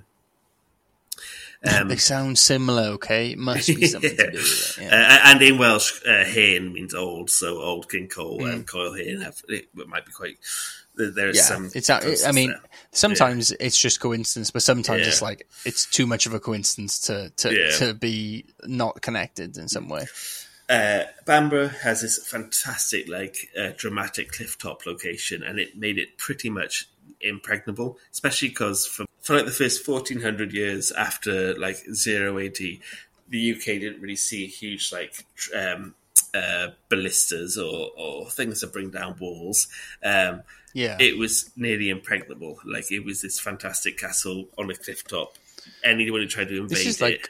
Um, they sound similar, okay? It must be something yeah. to do with it. Yeah. Uh, and in Welsh, uh, Hain means old, so Old King Cole mm. and Coil Hain have, it might be quite. There's yeah, some. It's. I mean, there. sometimes yeah. it's just coincidence, but sometimes yeah. it's like it's too much of a coincidence to to, yeah. to be not connected in some way. Uh, Bamburgh has this fantastic, like, uh, dramatic cliff top location, and it made it pretty much impregnable, especially because for, for like the first fourteen hundred years after like zero A D, the U K didn't really see huge like um, uh, ballistas or, or things that bring down walls. Um, yeah, it was nearly impregnable. Like it was this fantastic castle on a cliff top. Anyone who tried to invade this is it, like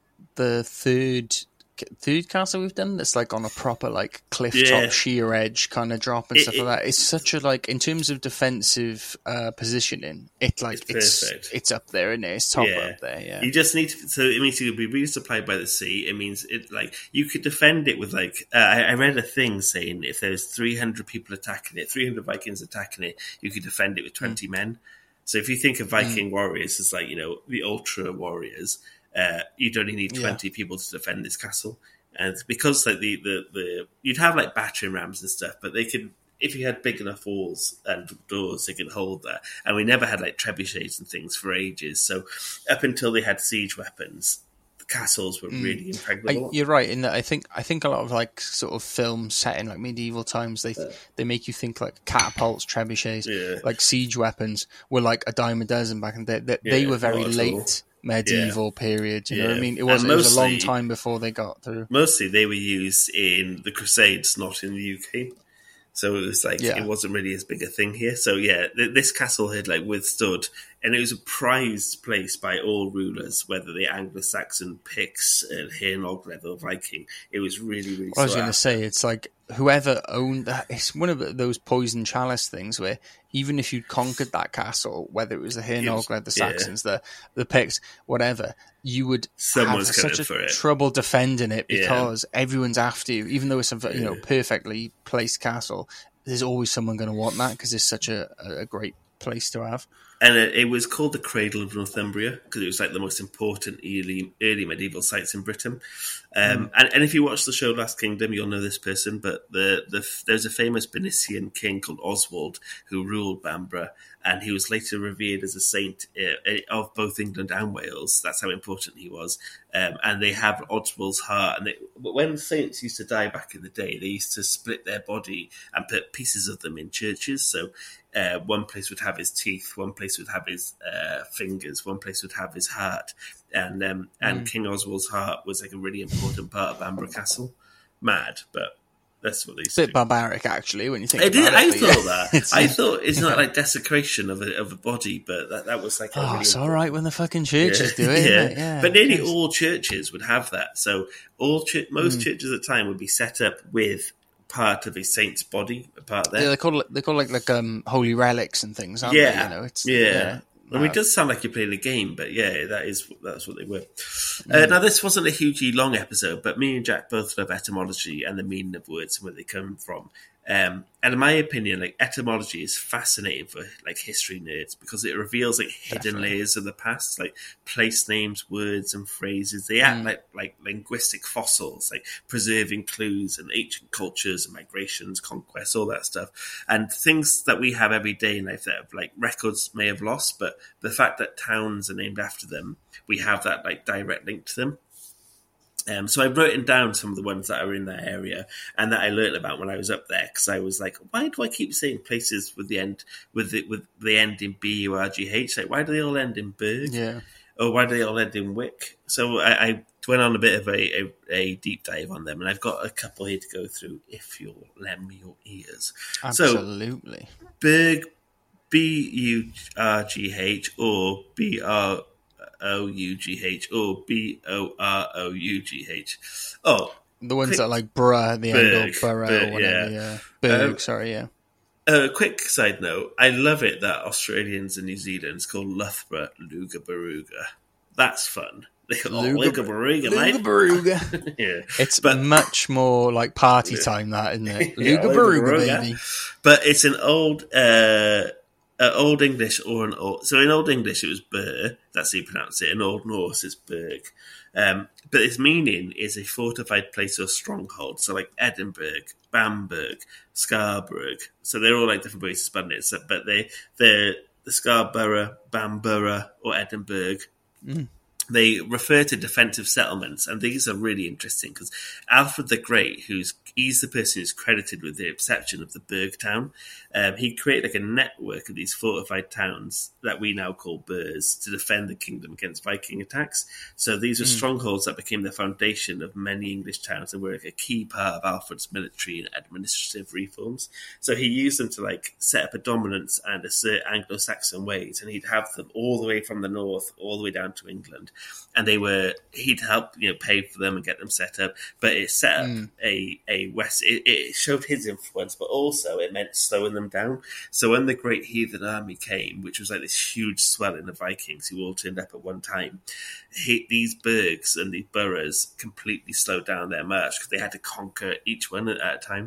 the third. Third castle we've done that's like on a proper like cliff top yeah. sheer edge kind of drop and it, stuff it, like that. It's such a like in terms of defensive uh, positioning, it like it's it's, it's up there, isn't it? It's top yeah. up there. Yeah, you just need to. So it means you could be resupplied by the sea. It means it like you could defend it with like uh, I, I read a thing saying if there's three hundred people attacking it, three hundred Vikings attacking it, you could defend it with twenty mm. men. So if you think of Viking mm. warriors as like you know the ultra warriors, uh, you'd only need twenty yeah. people to defend this castle. And because like the, the, the you'd have like battering rams and stuff, but they could if you had big enough walls and doors, they could hold that. And we never had like trebuchets and things for ages. So up until they had siege weapons, the castles were mm. really impregnable. I, you're right in that. I think I think a lot of like sort of films set in like medieval times, they uh, they make you think like catapults, trebuchets, yeah. like siege weapons were like a dime a dozen back in the day. They, yeah, they were very late. Medieval yeah. period, you know yeah. what I mean? It wasn't. Mostly, it was a long time before they got through. Mostly, they were used in the Crusades, not in the U K. So it was like yeah. it wasn't really as big a thing here. So yeah, th- this castle had like withstood, and it was a prized place by all rulers, whether they're Anglo-Saxon, Picts, uh, Hen Ogledd or Viking. It was really, really. I was going to say it's like whoever owned that. It's one of those poison chalice things where even if you'd conquered that castle, whether it was the Hen Ogledd, the Saxons, yeah. the the Picts, whatever, you would Someone's have such a for it. trouble defending it because yeah. everyone's after you. Even though it's a you yeah. know perfectly placed castle, there's always someone going to want that because it's such a, a great place to have. And it, it was called the Cradle of Northumbria because it was like the most important early, early medieval sites in Britain. Um, mm. and, and if you watch the show Last Kingdom, you'll know this person, but the, the there's a famous Bernician king called Oswald who ruled Bamburgh, and he was later revered as a saint uh, of both England and Wales. That's how important he was. Um, and they have Oswald's heart. And they, when saints used to die back in the day, they used to split their body and put pieces of them in churches. So uh, one place would have his teeth, one place would have his uh, fingers, one place would have his heart. And um, and mm. King Oswald's heart was like a really important part of Bamburgh Castle. Mad, but that's what they say. A bit barbaric, actually, when you think I about did, it. I thought yeah. that. I thought it's not like desecration of a of a body, but that, that was like. A oh, really it's important... all right when the fucking churches yeah. do it. yeah. Isn't it? yeah, but nearly all churches would have that. So all ch- most mm. churches at the time would be set up with part of a saint's body, a part there. Yeah, they call it they call it like like um, holy relics and things. Aren't yeah, they? You know, it's yeah. yeah. I mean, it does sound like you're playing a game, but yeah, that is that's what they were. Mm. Uh, now, this wasn't a hugely long episode, but me and Jack both love etymology and the meaning of words and where they come from. Um, and in my opinion, like etymology is fascinating for like history nerds because it reveals like hidden Definitely. layers of the past, like place names, words, and phrases. They act mm. like like linguistic fossils, like preserving clues and ancient cultures and migrations, conquests, all that stuff, and things that we have every day in life that have, like records may have lost, but the fact that towns are named after them, we have that like direct link to them. Um, so I've written down some of the ones that are in that area and that I learned about when I was up there because I was like, why do I keep saying places with the end with the, with the end in B U R G H? Like, why do they all end in Berg? Yeah. Or why do they all end in Wick? So I, I went on a bit of a, a, a deep dive on them, and I've got a couple here to go through if you'll lend me your ears. Absolutely. So, Burg, B U R G H or B R O U G H or B O R O U G H. Oh, the ones quick, that are like bruh at the Berg, end or borough Berg, or whatever. yeah. Yeah, Berg. Um, sorry, yeah. A uh, quick side note: I love it that Australians and New Zealanders call Loughborough Lugabaruga. That's fun. They call oh, Lugabaruga, mate. Lugabaruga. Yeah, it's but, much more like party time, that isn't it? yeah, Lugabaruga, baby. But it's an old, uh, uh, old English or an old. So in Old English it was Burr. That's how you pronounce it. In Old Norse it's Berg. Um, but its meaning is a fortified place or stronghold. So like Edinburgh, Bamberg, Scarborough. So they're all like different ways to spell it. So, but they, they're the Scarborough, Bamborough, or Edinburgh. Mm. They refer to defensive settlements, and these are really interesting because Alfred the Great, who's he's the person who's credited with the inception of the Burg town, um, he created like a network of these fortified towns that we now call burhs to defend the kingdom against Viking attacks. So these are mm. strongholds that became the foundation of many English towns and were like a key part of Alfred's military and administrative reforms. So he used them to like set up a dominance and assert Anglo-Saxon ways, and he'd have them all the way from the north all the way down to England. And they were, he'd help, you know, pay for them and get them set up. But it set up mm. a, a West, it, it showed his influence, but also it meant slowing them down. So when the Great Heathen Army came, which was like this huge swelling of Vikings who all turned up at one time, he, these burgs and these boroughs completely slowed down their march because they had to conquer each one at a time.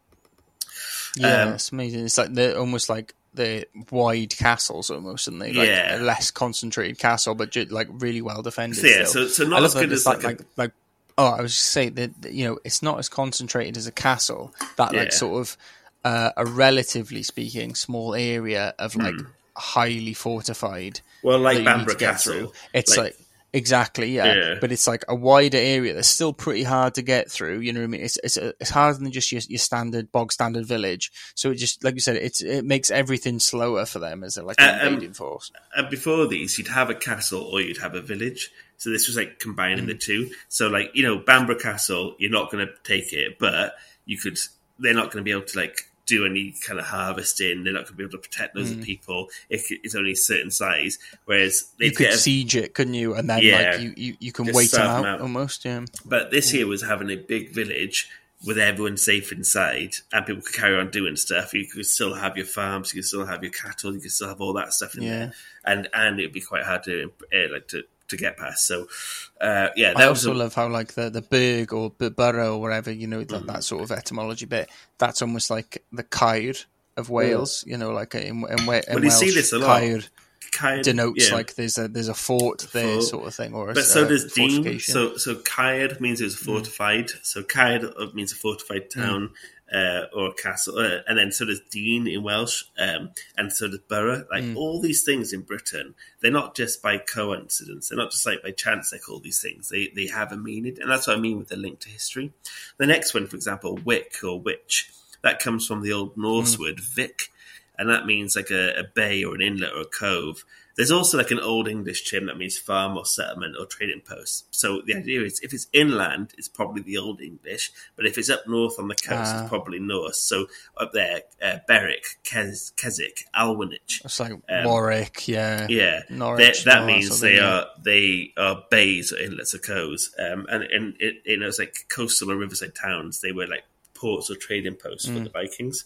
Yeah, um, it's amazing. It's like they're almost like the wide castles almost, and they like yeah. a less concentrated castle, but just, like really well defended. So, yeah, still. so, so not as good as like, like, like, a... like oh, I was just saying that, that you know it's not as concentrated as a castle. That yeah. like sort of uh, a relatively speaking small area of like mm. highly fortified. Well, like Bamborough Castle, it's like. like Exactly, yeah. yeah. But it's like a wider area that's still pretty hard to get through. You know what I mean? It's it's it's harder than just your, your standard bog standard village. So it just like you said, it's it makes everything slower for them as a like an uh, invading um, force. And before these, you'd have a castle or you'd have a village. So this was like combining mm. the two. So like you know, Bamborough Castle, you're not going to take it, but you could. They're not going to be able to like. do any kind of harvesting. They're not going to be able to protect those mm. people. It, it's only a certain size. Whereas you could siege it, couldn't you? And then yeah, like you, you, you can wait them out, them out almost. Yeah. But this here was having a big village with everyone safe inside, and people could carry on doing stuff. You could still have your farms. You could still have your cattle. You could still have all that stuff in yeah. there, and and it'd be quite hard to uh, like to. to get past. So, uh, yeah. That I was also a... love how, like, the, the Berg or the borough or whatever, you know, that, mm. that sort of etymology bit, that's almost like the Caer of Wales, mm. you know, like in, in, in well, Welsh, you see this a lot. Caer, Caer denotes, yeah. like, there's a there's a fort there fort. sort of thing. Or a, but so uh, does Dean. So, so Caer means it was fortified. Mm. So Caer means a fortified town. Mm. Uh, or a castle, uh, and then so does Dean in Welsh, um, and so does Borough. Like mm. all these things in Britain, they're not just by coincidence. They're not just like by chance they call these things. They they have a meaning, and that's what I mean with the link to history. The next one, for example, Wick or Witch, that comes from the Old Norse mm. word Vic, and that means like a, a bay or an inlet or a cove. There's also like an Old English term that means farm or settlement or trading post. So the idea is if it's inland, it's probably the Old English. But if it's up north on the coast, uh, it's probably Norse. So up there, uh, Berwick, Kes- Keswick, Alwynich. It's like um, Warwick, yeah. Yeah. Norwich, that means they are they are bays or inlets or coves. Um, and and it, it was like coastal or riverside towns. They were like ports or trading posts mm. for the Vikings.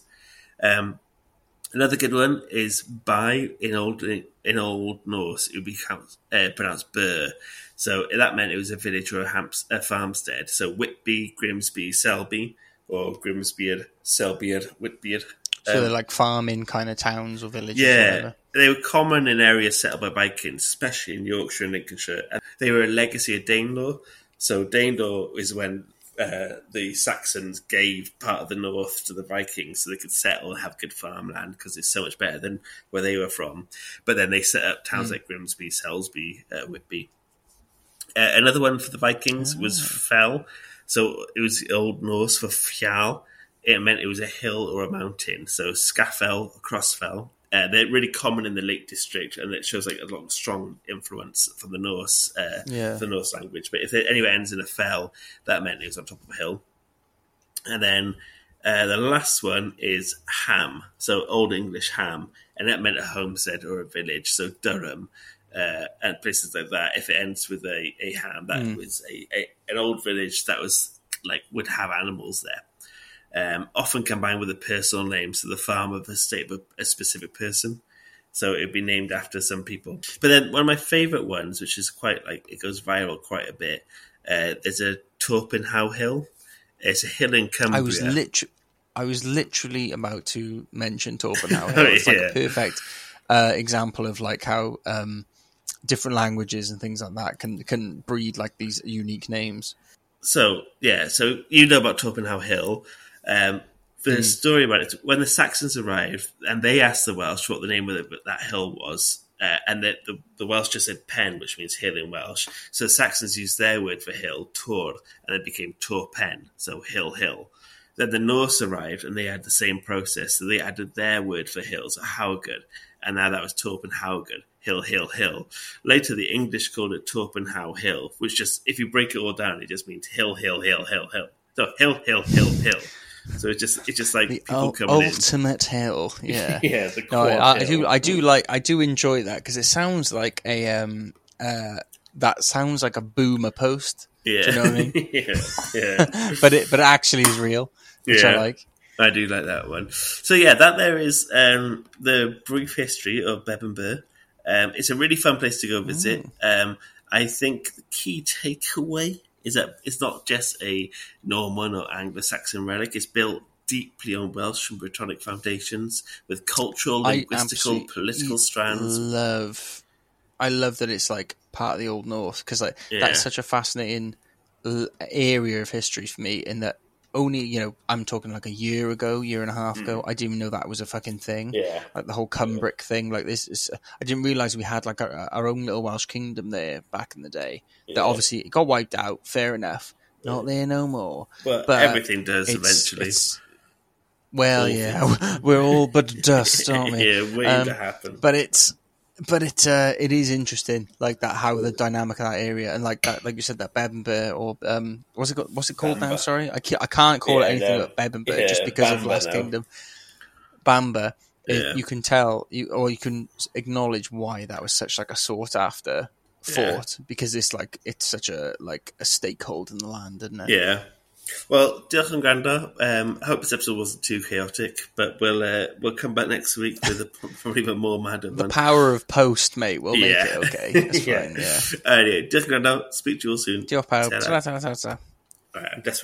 Um Another good one is by in old in Old Norse. It would be uh, pronounced Burr. So that meant it was a village or a, hamps, a farmstead. So Whitby, Grimsby, Selby, or Grimsbeard, Selbeard, Whitbeard. So um, they're like farming kind of towns or villages. Yeah, they were common in areas settled by Vikings, especially in Yorkshire and Lincolnshire. And they were a legacy of Danelaw. So Danelaw is when Uh, the Saxons gave part of the north to the Vikings so they could settle and have good farmland because it's so much better than where they were from. But then they set up towns mm. like Grimsby, Salisbury, uh, Whitby. Uh, another one for the Vikings oh. was Fell. So it was Old Norse for Fjall. It meant it was a hill or a mountain. So Scafell, Crossfell. Uh, they're really common in the Lake District, and it shows like a lot of strong influence from the Norse, uh, Yeah. the Norse language. But if it anyway ends in a fell, that meant it was on top of a hill. And then uh, the last one is ham, so Old English ham, and that meant a homestead or a village. So Durham uh, and places like that. If it ends with a, a ham, that Mm. was a, a an old village that was like would have animals there. Um, often combined with a personal name, so the farmer of a state of a specific person. So it'd be named after some people. But then one of my favourite ones, which is quite like, it goes viral quite a bit, uh, there's a Torpenhow Hill. It's a hill in Cumbria. I was literally, I was literally about to mention Torpenhow Hill. It's like Yeah. a perfect uh, example of like how um, different languages and things like that can can breed like these unique names. So, yeah, so you know about Torpenhow Hill. Um, the Mm. story about it, when the Saxons arrived and they asked the Welsh what the name of the, that hill was, uh, and the, the, the Welsh just said pen, which means hill in Welsh. So the Saxons used their word for hill, tor, and it became tor pen, so hill, hill. Then the Norse arrived and they had the same process, so they added their word for hill, so Haugen, and now that was Torpenhaugen, hill, hill, hill. Later, the English called it Torpenhow Hill, which just, if you break it all down, it just means hill, hill, hill, hill, hill. So hill, hill, hill, hill. So it's just it's just like The people ul- coming ultimate hill, yeah. in. Yeah, the No, quad I, I hill. do, I do like, I do enjoy that because it sounds like a um, uh, that sounds like a boomer post. Yeah. Do you know what I mean? yeah, yeah, but it, but it actually is real, which I Yeah. like. I do like that one. So yeah, that there is um, the brief history of Bebbanburg. Um, it's a really fun place to go visit. Um, I think the key takeaway is that it's not just a Norman or Anglo-Saxon relic. It's built deeply on Welsh and Brittonic foundations with cultural, I linguistical, absolutely political strands. Love, I love that it's like part of the Old North because like Yeah. that's such a fascinating l- area of history for me. In that only you know I'm talking like a year ago, year and a half ago, I didn't even know that was a fucking thing. Mm. Yeah. Like the whole Cumbric thing, like this is. I didn't realize we had like our, our own little Welsh kingdom there back in the day. Yeah. That obviously it got wiped out. Fair enough, not there no more. But, But everything does It's- eventually. it's- well, All yeah, we're all but dust, aren't we? yeah, waiting Um, to happen. But it's, but it, uh, it is interesting, like that how the dynamic of that area and like that, like you said, that Bebbanburg or um, what's it called? What's it called now? Bamba. Sorry, I can't, I can't call Yeah, it anything no. but Bebbanburg Yeah, just because of Bamba Last now. Kingdom. Bamba, it- Yeah. you can tell, you or you can acknowledge why that was such like a sought after Yeah. fort because it's like it's such a like a stakehold in the land, isn't it? Yeah. Well, diolch yn gwrando. Um, I hope this episode wasn't too chaotic, but we'll uh, we'll come back next week with a, probably even more mad The one. power of post, mate, will make Yeah. it okay. It's Yeah. fine, yeah. Anyway, diolch yn gwrando. Speak to you all soon. Diolch pawb. Ta-ra. Ta-ra, ta-ra, ta-ra. All right, I'm desperate.